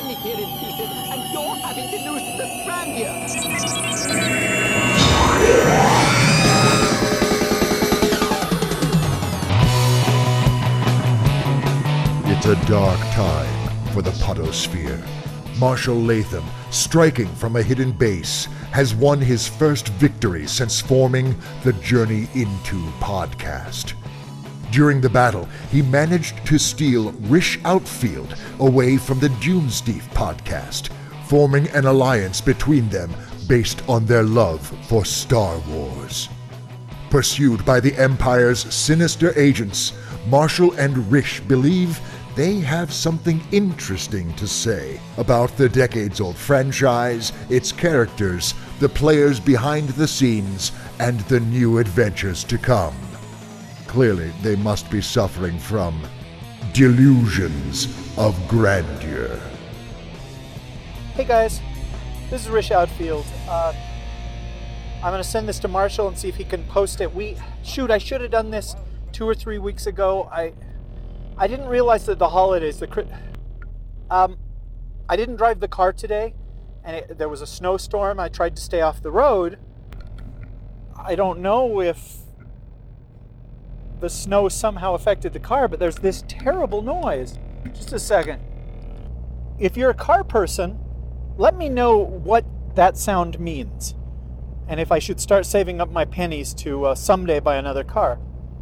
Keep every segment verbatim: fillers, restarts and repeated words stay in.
standing here in pieces, and you're having to lose the grandeur. It's a dark time for the Podosphere. Marshall Latham, striking from a hidden base, has won his first victory since forming the Journey Into podcast. During the battle, he managed to steal Rish Outfield away from the Doomsdeep podcast, forming an alliance between them based on their love for Star Wars. Pursued by the Empire's sinister agents, Marshall and Rish believe they have something interesting to say about the decades-old franchise, its characters, the players behind the scenes, and the new adventures to come. Clearly, they must be suffering from delusions of grandeur. Hey guys, this is Rish Outfield. Uh, I'm going to send this to Marshall and see if he can post it. We shoot, I should have done this two or three weeks ago. I I didn't realize that the holidays, the um, I didn't drive the car today, and it, there was a snowstorm. I tried to stay off the road. I don't know if the snow somehow affected the car, but there's this terrible noise. Just a second. If you're a car person, let me know what that sound means, and if I should start saving up my pennies to uh, someday buy another car.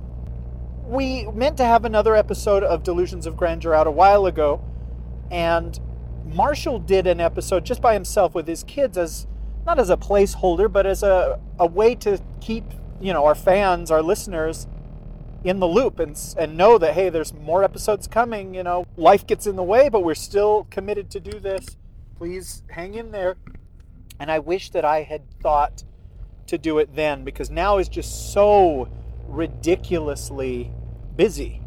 We meant to have another episode of Delusions of Grandeur out a while ago, and Marshall did an episode just by himself with his kids, as not as a placeholder, but as a, a way to keep, you know, our fans, our listeners in the loop and and know that, hey, there's more episodes coming. You know, life gets in the way, but we're still committed to do this. Please hang in there. And I wish that I had thought to do it then, because now is just so ridiculously busy.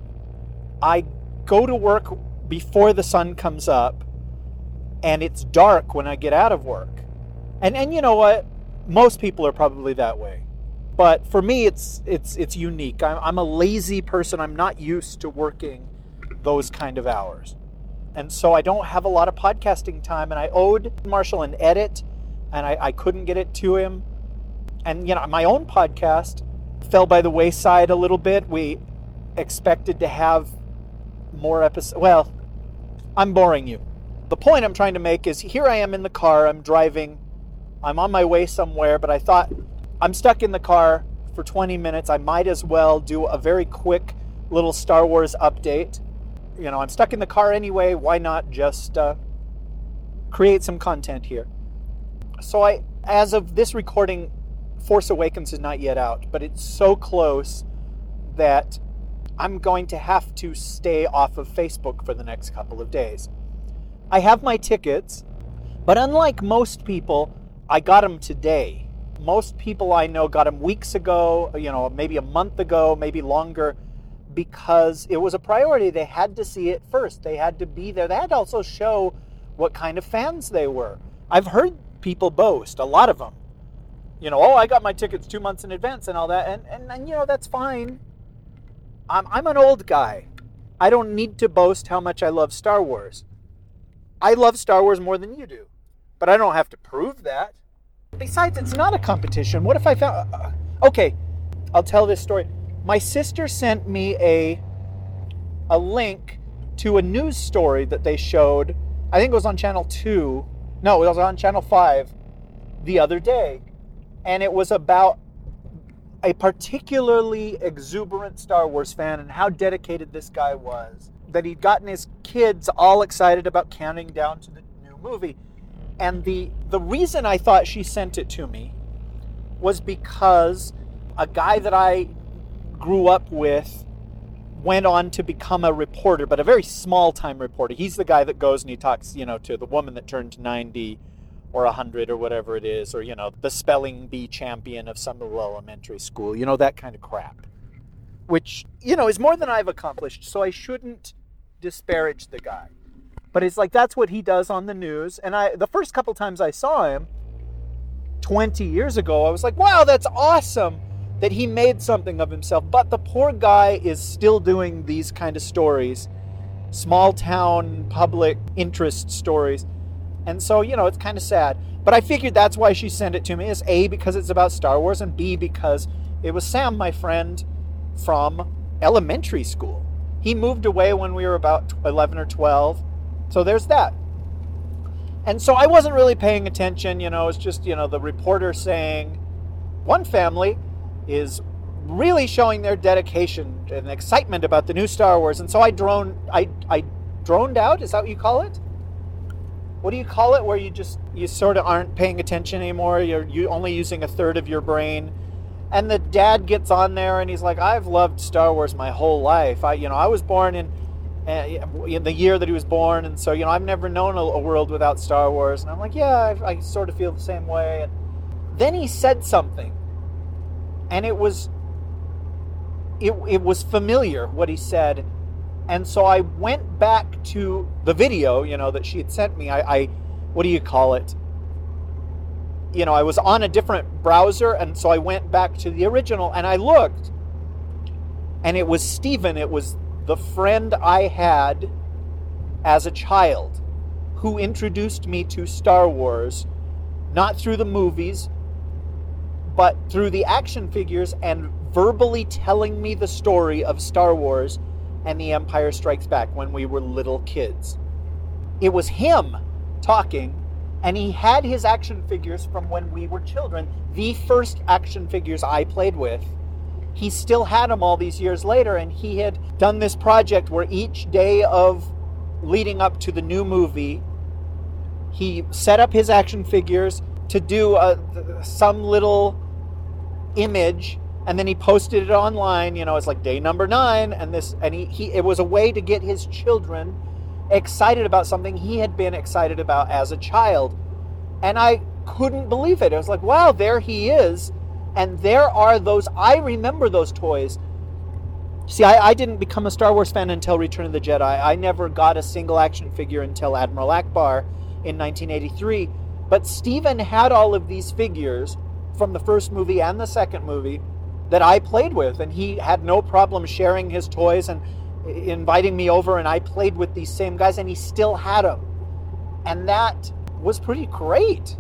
I go to work before the sun comes up, and it's dark when I get out of work. And and you know what? Most people are probably that way. But for me, it's it's it's unique. I'm, I'm a lazy person. I'm not used to working those kind of hours. And so I don't have a lot of podcasting time, and I owed Marshall an edit, and I, I couldn't get it to him. And, you know, my own podcast fell by the wayside a little bit. We expected to have more episodes. Well, I'm boring you. The point I'm trying to make is, here I am in the car, I'm driving, I'm on my way somewhere, but I thought, I'm stuck in the car for twenty minutes. I might as well do a very quick little Star Wars update. You know, I'm stuck in the car anyway. Why not just uh, create some content here? So I, as of this recording, Force Awakens is not yet out, but it's so close that I'm going to have to stay off of Facebook for the next couple of days. I have my tickets, but unlike most people, I got them today. Most people I know got them weeks ago, you know, maybe a month ago, maybe longer, because it was a priority. They had to see it first. They had to be there. They had to also show what kind of fans they were. I've heard people boast, a lot of them. You know, oh, I got my tickets two months in advance and all that. And, and, and you know, that's fine. I'm, I'm an old guy. I don't need to boast how much I love Star Wars. I love Star Wars more than you do. But I don't have to prove that. Besides, it's not a competition. What if I found... Uh, okay, I'll tell this story. My sister sent me a a link to a news story that they showed. I think it was on Channel two. No, it was on Channel five the other day. And it was about a particularly exuberant Star Wars fan and how dedicated this guy was. That he'd gotten his kids all excited about counting down to the new movie. And the the reason I thought she sent it to me was because a guy that I grew up with went on to become a reporter, but a very small-time reporter. He's the guy that goes and he talks, you know, to the woman that turned ninety or one hundred or whatever it is, or, you know, the spelling bee champion of some little elementary school, you know, that kind of crap. Which, you know, is more than I've accomplished, so I shouldn't disparage the guy. But it's like, that's what he does on the news. And I, the first couple times I saw him twenty years ago, I was like, wow, that's awesome that he made something of himself. But the poor guy is still doing these kind of stories small town public interest stories. And so, you know, it's kind of sad. But I figured that's why she sent it to me, is A, because it's about Star Wars, and B, because it was Sam, my friend, from elementary school. He moved away when we were about eleven or twelve. So there's that. And so I wasn't really paying attention, you know, it's just, you know, the reporter saying one family is really showing their dedication and excitement about the new Star Wars. And so I droned, I, I droned out, is that what you call it? What do you call it, where you just, you sort of aren't paying attention anymore, you're you only using a third of your brain? And the dad gets on there and he's like, I've loved Star Wars my whole life. I, you know, I was born in, uh, in the year that he was born, and so, you know, I've never known a, a world without Star Wars. And I'm like, yeah, I, I sort of feel the same way. And then he said something, and it was, it it was familiar, what he said. And so I went back to the video, you know, that she had sent me. I, I, what do you call it? You know, I was on a different browser, and so I went back to the original, and I looked, and it was Steven. It was the friend I had as a child who introduced me to Star Wars, not through the movies, but through the action figures, and verbally telling me the story of Star Wars and The Empire Strikes Back when we were little kids. It was him talking, and he had his action figures from when we were children, the first action figures I played with. He still had them all these years later, and he had done this project where each day of leading up to the new movie, he set up his action figures to do a, some little image, and then he posted it online. You know, it's like day number nine, and this, and he, he it was a way to get his children excited about something he had been excited about as a child. And I couldn't believe it. I was like, wow, there he is, and there are those. I remember those toys. See, I, I didn't become a Star Wars fan until Return of the Jedi. I never got a single action figure until Admiral Akbar in nineteen eighty-three. But Steven had all of these figures from the first movie and the second movie that I played with, and he had no problem sharing his toys and inviting me over, and I played with these same guys, and he still had them. And that was pretty great.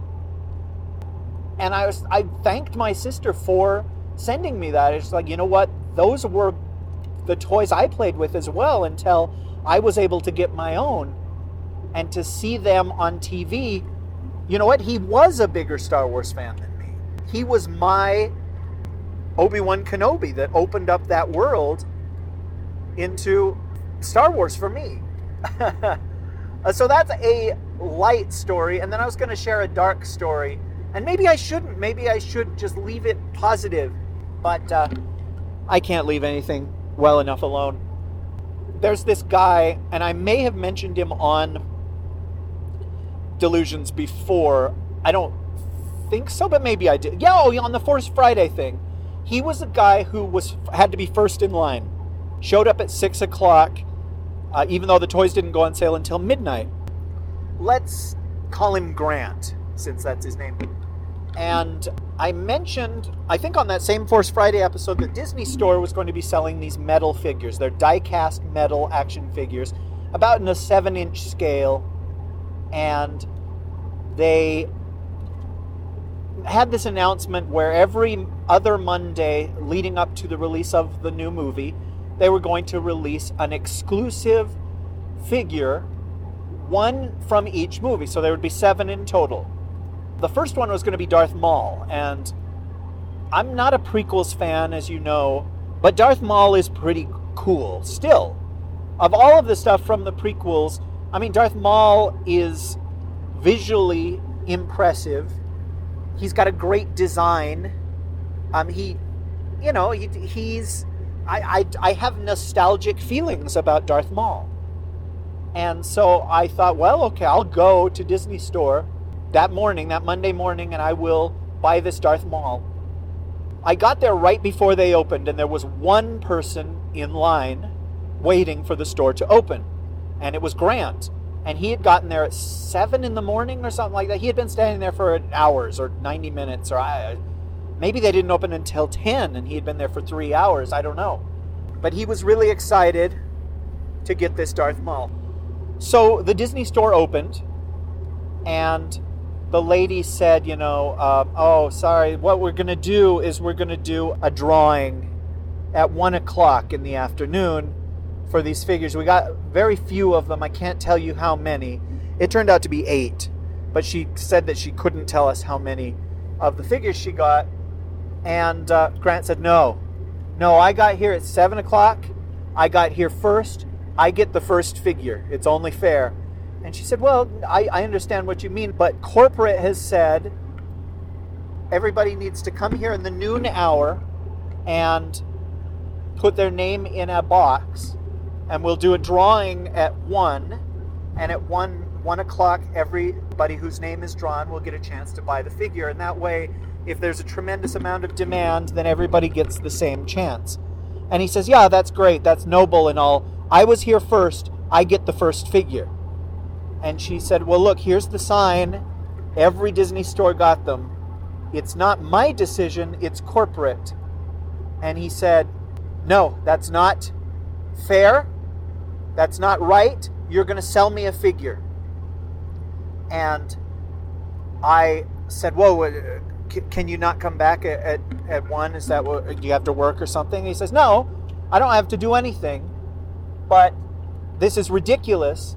And I was I thanked my sister for sending me that. It's like, you know what? Those were the toys I played with as well until I was able to get my own. And to see them on T V, you know what? He was a bigger Star Wars fan than me. He was my Obi-Wan Kenobi that opened up that world into Star Wars for me. So that's a light story. And then I was going to share a dark story. And maybe I shouldn't. Maybe I should just leave it positive. But uh, I can't leave anything well enough alone. There's this guy, and I may have mentioned him on Delusions before. I don't think so, but maybe I did. Yeah, oh, on the Force Friday thing. He was a guy who was had to be first in line. Showed up at six o'clock, uh, even though the toys didn't go on sale until midnight. Let's call him Grant, since that's his name. And I mentioned, I think on that same Force Friday episode, the Disney Store was going to be selling these metal figures. They're die-cast metal action figures, about in a seven-inch scale. And they had this announcement where every other Monday leading up to the release of the new movie, they were going to release an exclusive figure, one from each movie. So there would be seven in total. The first one was going to be Darth Maul, and I'm not a prequels fan, as you know, but Darth Maul is pretty cool still. Of all of the stuff from the prequels, I mean, Darth Maul is visually impressive. He's got a great design. Um, he, you know, he, he's, I, I, I have nostalgic feelings about Darth Maul. And so I thought, well, okay, I'll go to Disney Store that morning, that Monday morning, and I will buy this Darth Maul. I got there right before they opened, and there was one person in line waiting for the store to open. And it was Grant. And he had gotten there at seven in the morning or something like that. He had been standing there for hours or ninety minutes, or I, maybe they didn't open until ten, and he had been there for three hours. I don't know. But he was really excited. to get this Darth Maul. So the Disney store opened, and the lady said, you know, uh, oh, sorry, what we're going to do is we're going to do a drawing at one o'clock in the afternoon for these figures. We got very few of them. I can't tell you how many. It turned out to be eight, but she said that she couldn't tell us how many of the figures she got. And uh, Grant said, no, no, I got here at seven o'clock. I got here first. I get the first figure. It's only fair. And she said, well, I, I understand what you mean, but corporate has said everybody needs to come here in the noon hour and put their name in a box, and we'll do a drawing at one, and at one one o'clock, everybody whose name is drawn will get a chance to buy the figure. And that way, if there's a tremendous amount of demand, then everybody gets the same chance. And he says, yeah, that's great. That's noble and all. I was here first. I get the first figure. And she said, well, look, here's the sign. Every Disney store got them. It's not my decision, it's corporate. And he said, no, that's not fair. That's not right. You're going to sell me a figure. And I said, whoa, can you not come back at, at, at one? Is that what, do you have to work or something? And he says, no, I don't have to do anything. But this is ridiculous.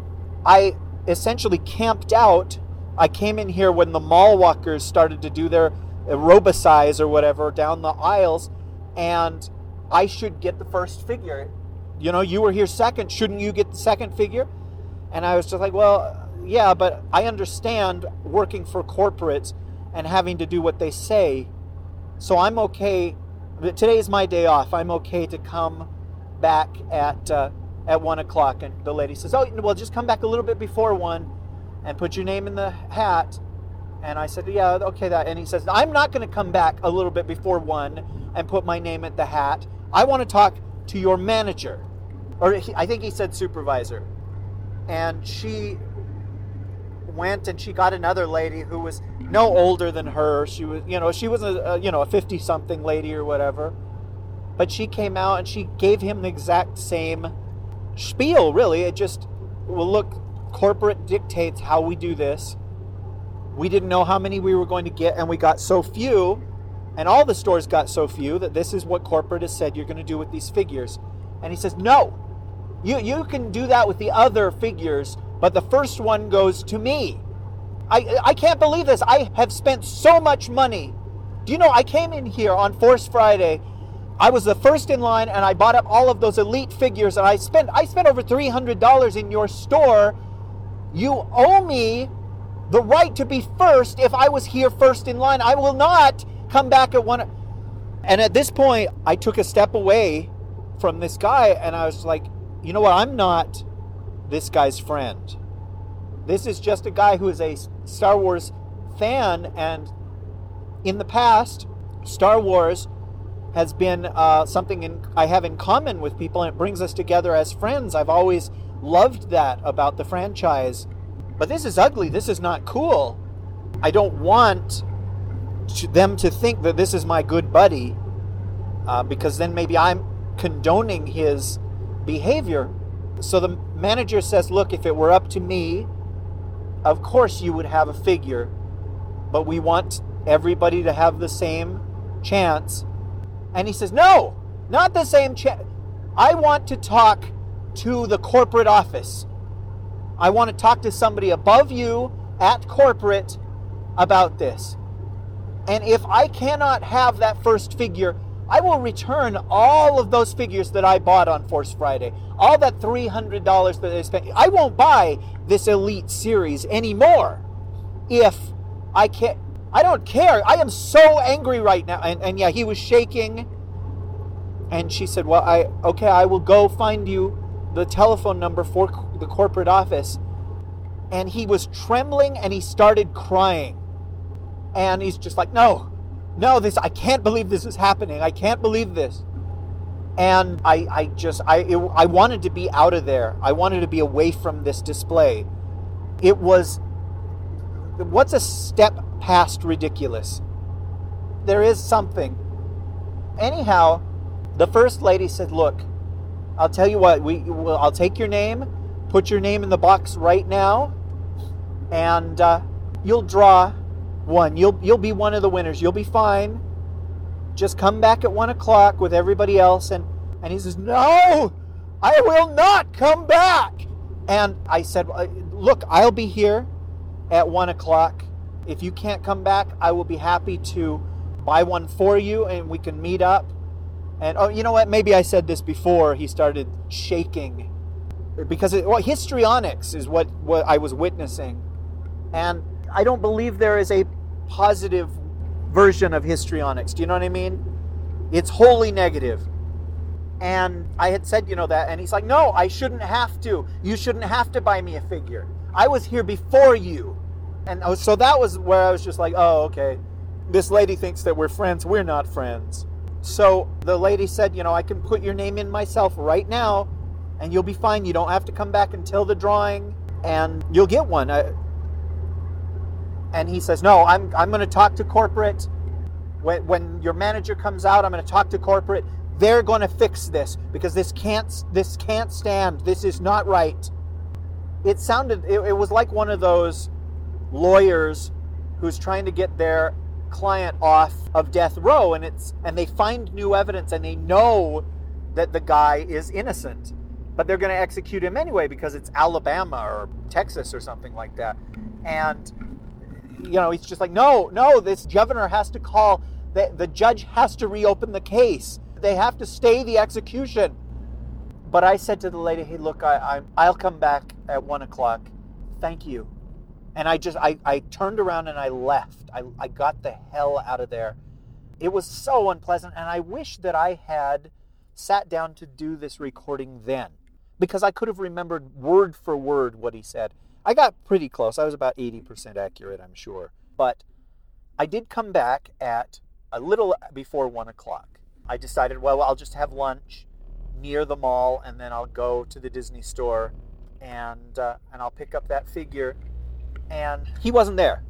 I essentially camped out. I came in here when the mall walkers started to do their aerobicize or whatever down the aisles, and I should get the first figure. You know, you were here second. Shouldn't you get the second figure? And I was just like, well, yeah, but I understand working for corporates and having to do what they say. So I'm okay. Today is my day off. I'm okay to come back at uh, at one o'clock. And the lady says, oh, well, just come back a little bit before one and put your name in the hat. And I said, yeah, okay, that. And he says, I'm not going to come back a little bit before one and put my name at the hat. I want to talk to your manager. Or he, I think he said supervisor. And she went and she got another lady who was no older than her. She was, you know, she was a, a you know, a fifty-something lady or whatever. But she came out and she gave him the exact same spiel, really. It just, well, look, corporate dictates how we do this. We didn't know how many we were going to get, and we got so few, and all the stores got so few, that this is what corporate has said you're going to do with these figures. And he says, no, you, you can do that with the other figures, but the first one goes to me. I, I can't believe this. I have spent so much money. Do you know, I came in here on Force Friday. I was the first in line, and I bought up all of those elite figures, and I spent I spent over three hundred dollars in your store. You owe me the right to be first. If I was here first in line, I will not come back at one. And at this point, I took a step away from this guy, and I was like, you know what? I'm not this guy's friend. This is just a guy who is a Star Wars fan, and in the past, Star Wars has been uh, something in, I have in common with people, and it brings us together as friends. I've always loved that about the franchise. But this is ugly. This is not cool. I don't want to, them to think that this is my good buddy, uh, because then maybe I'm condoning his behavior. So the manager says, look, if it were up to me, of course you would have a figure, but we want everybody to have the same chance. And he says, no, not the same chance. I want to talk to the corporate office. I want to talk to somebody above you at corporate about this. And if I cannot have that first figure, I will return all of those figures that I bought on Force Friday. All that three hundred dollars that I spent. I won't buy this Elite series anymore if I can't. I don't care. I am so angry right now. And, and yeah, he was shaking. And she said, well, I okay, I will go find you the telephone number for the corporate office. And he was trembling and he started crying. And he's just like, no, no, this, I can't believe this is happening. I can't believe this. And I, I just, I, it, I wanted to be out of there. I wanted to be away from this display. It was, what's a step past ridiculous? There is something. Anyhow, the first lady said, look, I'll tell you what, we will, I'll take your name, put your name in the box right now, and uh, you'll draw one. You'll you'll be one of the winners. You'll be fine. Just come back at one o'clock with everybody else. And, and he says, no, I will not come back. And I said, look, I'll be here at one o'clock. If you can't come back, I will be happy to buy one for you and we can meet up. And, oh, you know what? Maybe I said this before he started shaking. Because it, well, histrionics is what, what I was witnessing. And I don't believe there is a positive version of histrionics. Do you know what I mean? It's wholly negative. And I had said, you know, that, and he's like, no, I shouldn't have to. You shouldn't have to buy me a figure. I was here before you. And so that was where I was just like, oh, okay. This lady thinks that we're friends. We're not friends. So the lady said, you know, I can put your name in myself right now and you'll be fine. You don't have to come back until the drawing and you'll get one. I, and he says, no, I'm I'm going to talk to corporate. When, when your manager comes out, I'm going to talk to corporate. They're going to fix this because this can't this can't stand. This is not right. It sounded, it, it was like one of those lawyers who's trying to get their client off of death row, and it's and they find new evidence and they know that the guy is innocent, but they're going to execute him anyway because it's Alabama or Texas or something like that. And you know, he's just like, no, no, this governor has to call, the, the judge has to reopen the case. They have to stay the execution. But I said to the lady, hey, look, I, I, I'll come back at one o'clock. Thank you. And I just, I, I turned around and I left. I, I got the hell out of there. It was so unpleasant. And I wish that I had sat down to do this recording then, because I could have remembered word for word what he said. I got pretty close. I was about eighty percent accurate, I'm sure. But I did come back at a little before one o'clock. I decided, well, I'll just have lunch near the mall, and then I'll go to the Disney store, and uh, and I'll pick up that figure. And he wasn't there.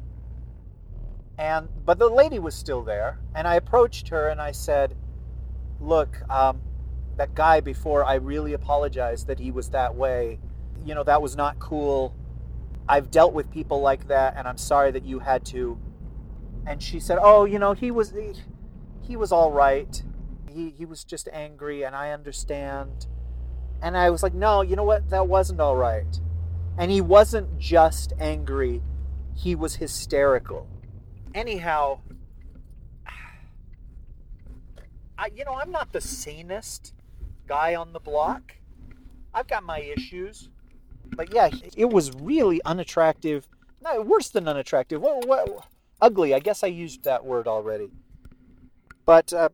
And but the lady was still there, and I approached her and I said, look, um, that guy before, I really apologize that he was that way. You know, that was not cool. I've dealt with people like that, and I'm sorry that you had to. And she said, oh, you know, he was he, he was all right. He he was just angry, and I understand. And I was like, no, you know what? That wasn't all right. And he wasn't just angry. He was hysterical. Anyhow, I, you know, I'm not the sanest guy on the block. I've got my issues. But yeah, it was really unattractive. No, worse than unattractive. What, what, ugly. I guess I used that word already. But uh,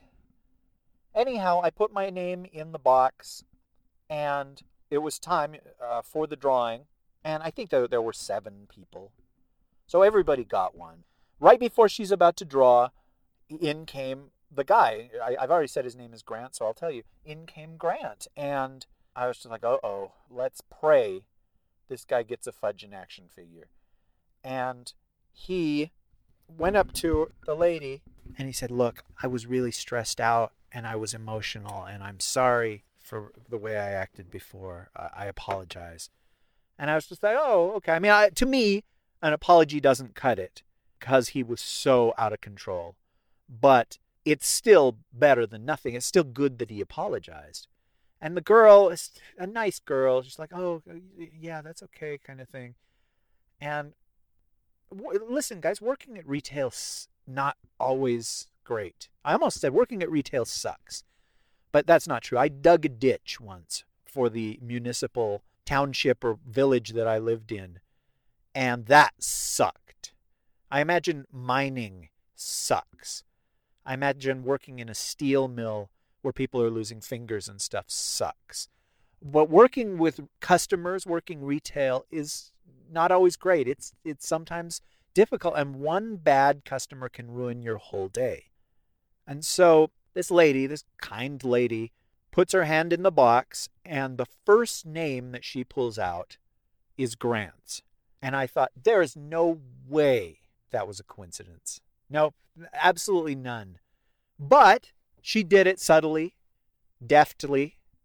anyhow, I put my name in the box, and it was time uh, for the drawing. And I think that there were seven people. So everybody got one. Right before she's about to draw, in came the guy. I, I've already said his name is Grant, so I'll tell you. In came Grant. And I was just like, uh-oh, let's pray this guy gets a Fudge in action figure. And he went up to the lady and he said, look, I was really stressed out and I was emotional and I'm sorry for the way I acted before. I, I apologize. And I was just like, oh, okay. I mean, I, to me, an apology doesn't cut it because he was so out of control. But it's still better than nothing. It's still good that he apologized. And the girl is a nice girl. She's like, oh, yeah, that's okay, kind of thing. And w- listen, guys, working at retail's not always great. I almost said working at retail sucks. But that's not true. I dug a ditch once for the municipal township or village that I lived in. And that sucked. I imagine mining sucks. I imagine working in a steel mill where people are losing fingers and stuff sucks. But working with customers, working retail is not always great. It's it's sometimes difficult, and one bad customer can ruin your whole day. And so this lady, this kind lady, puts her hand in the box, and the first name that she pulls out is Grant's. And I thought, there is no way that was a coincidence. No, absolutely none. But she did it subtly, deftly,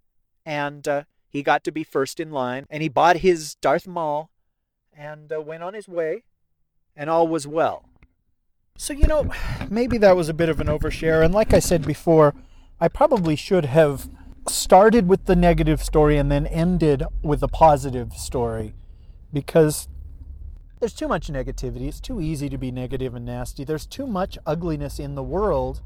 and uh, he got to be first in line, and he bought his Darth Maul and uh, went on his way, and all was well. So, you know, maybe that was a bit of an overshare, and like I said before, I probably should have started with the negative story and then ended with a positive story, because there's too much negativity. It's too easy to be negative and nasty. There's too much ugliness in the world,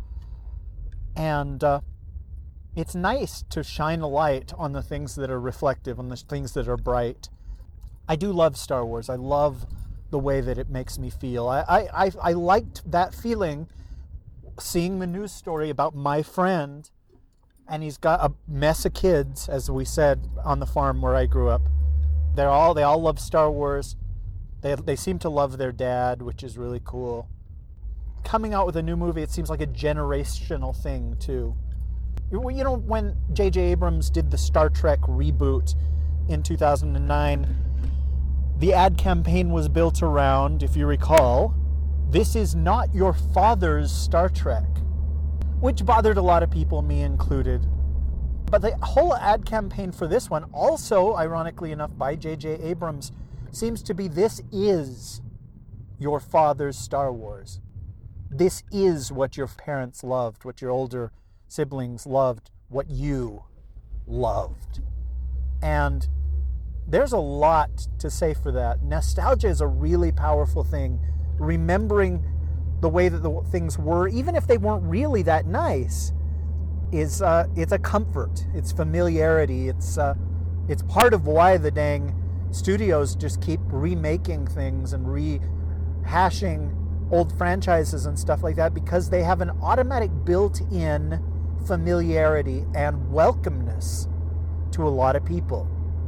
and uh, it's nice to shine a light on the things that are reflective, on the things that are bright. I do love Star Wars. I love the way that it makes me feel. I, I, I, I liked that feeling seeing the news story about my friend, and he's got a mess of kids, as we said, on the farm where I grew up. They're all, they all love Star Wars. They, they seem to love their dad, which is really cool. Coming out with a new movie, it seems like a generational thing, too. You know, when J J Abrams did the Star Trek reboot in two thousand nine, the ad campaign was built around, if you recall, this is not your father's Star Trek, which bothered a lot of people, me included. But the whole ad campaign for this one, also, ironically enough, by J J Abrams, seems to be, this is your father's Star Wars. This is what your parents loved, what your older siblings loved, what you loved. And there's a lot to say for that. Nostalgia is a really powerful thing. Remembering the way that the things were, even if they weren't really that nice, is uh, it's a comfort. It's familiarity. It's uh, it's part of why the dang studios just keep remaking things and rehashing old franchises and stuff like that, because they have an automatic built-in familiarity and welcomeness to a lot of people.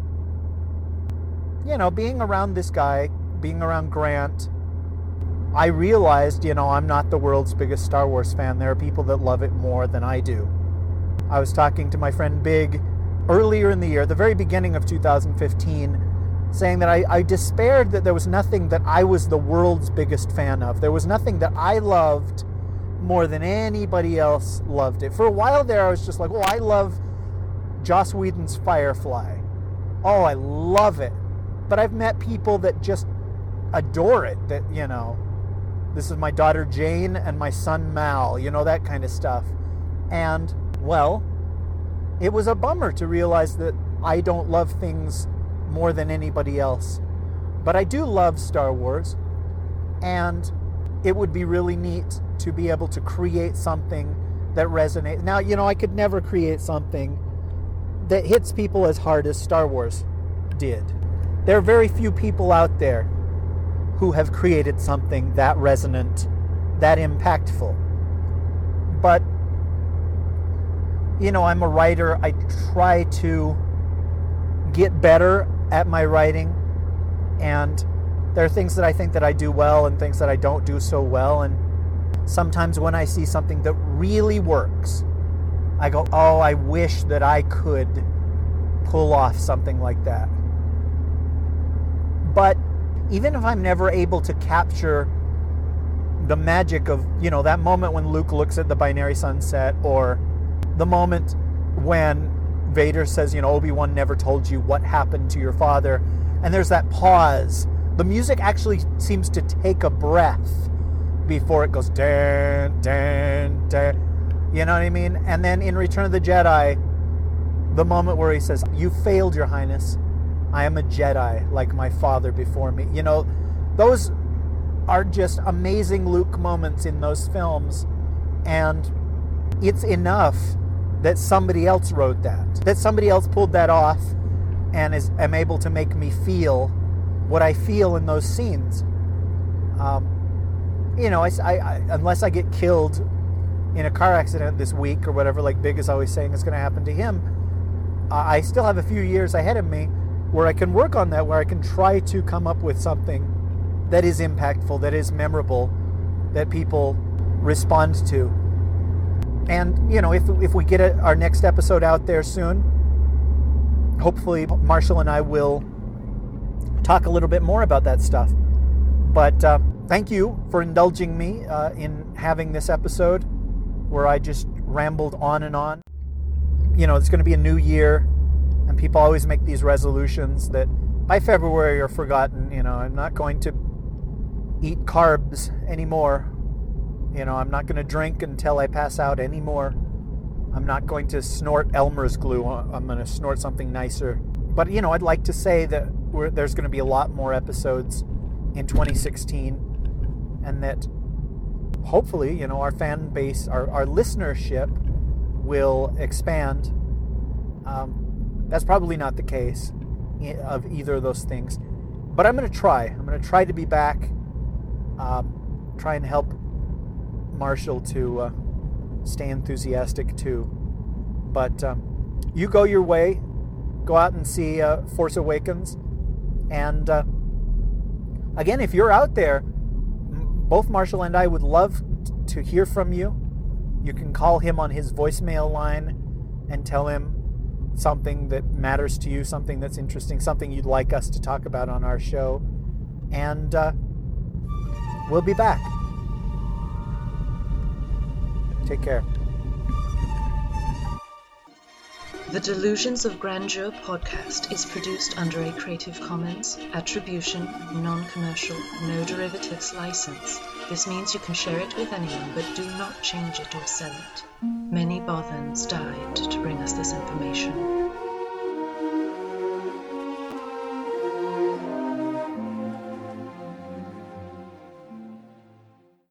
You know, being around this guy, being around Grant, I realized, you know, I'm not the world's biggest Star Wars fan. There are people that love it more than I do. I was talking to my friend Big earlier in the year, the very beginning of two thousand fifteen, saying that I, I despaired that there was nothing that I was the world's biggest fan of. There was nothing that I loved more than anybody else loved it. For a while there, I was just like, oh, I love Joss Whedon's Firefly. Oh, I love it. But I've met people that just adore it, that, you know, this is my daughter Jane and my son Mal, you know, that kind of stuff. And, well, it was a bummer to realize that I don't love things more than anybody else. But I do love Star Wars, and it would be really neat to be able to create something that resonates. Now, you know, I could never create something that hits people as hard as Star Wars did. There are very few people out there who have created something that resonant, that impactful. But, you know, I'm a writer. I try to get better at my writing, and there are things that I think that I do well and things that I don't do so well. And sometimes when I see something that really works, I go, oh, I wish that I could pull off something like that. But even if I'm never able to capture the magic of, you know, that moment when Luke looks at the binary sunset, or the moment when Vader says, you know, Obi-Wan never told you what happened to your father, and there's that pause. The music actually seems to take a breath before it goes dan, dan, dan. You know what I mean? And then in Return of the Jedi, the moment where he says, you failed, Your Highness. I am a Jedi like my father before me. You know, those are just amazing Luke moments in those films. And it's enough that somebody else wrote that. That somebody else pulled that off and is am able to make me feel what I feel in those scenes. Um, you know, I, I, unless I get killed in a car accident this week or whatever, like Big is always saying is going to happen to him, uh, I still have a few years ahead of me where I can work on that, where I can try to come up with something that is impactful, that is memorable, that people respond to. And, you know, if if we get a, our next episode out there soon, hopefully Marshall and I will talk a little bit more about that stuff. But uh, thank you for indulging me uh, in having this episode where I just rambled on and on. You know, it's going to be a new year. And people always make these resolutions that by February are forgotten. You know, I'm not going to eat carbs anymore. You know, I'm not going to drink until I pass out anymore. I'm not going to snort Elmer's glue. I'm going to snort something nicer. But, you know, I'd like to say that we're, there's going to be a lot more episodes in twenty sixteen, and that hopefully, you know, our fan base, our, our listenership will expand. Um, that's probably not the case of either of those things. But I'm going to try. I'm going to try to be back. Um, try and help Marshall to uh, stay enthusiastic too. But um, you go your way. Go out and see uh, Force Awakens. And uh, again, if you're out there, both Marshall and I would love to hear from you. You can call him on his voicemail line and tell him something that matters to you, something that's interesting, something you'd like us to talk about on our show. And uh, we'll be back. Take care. The Delusions of Grandeur podcast is produced under a Creative Commons Attribution, Non-Commercial, No Derivatives license. This means you can share it with anyone, but do not change it or sell it. Many Bothans died to bring us this information.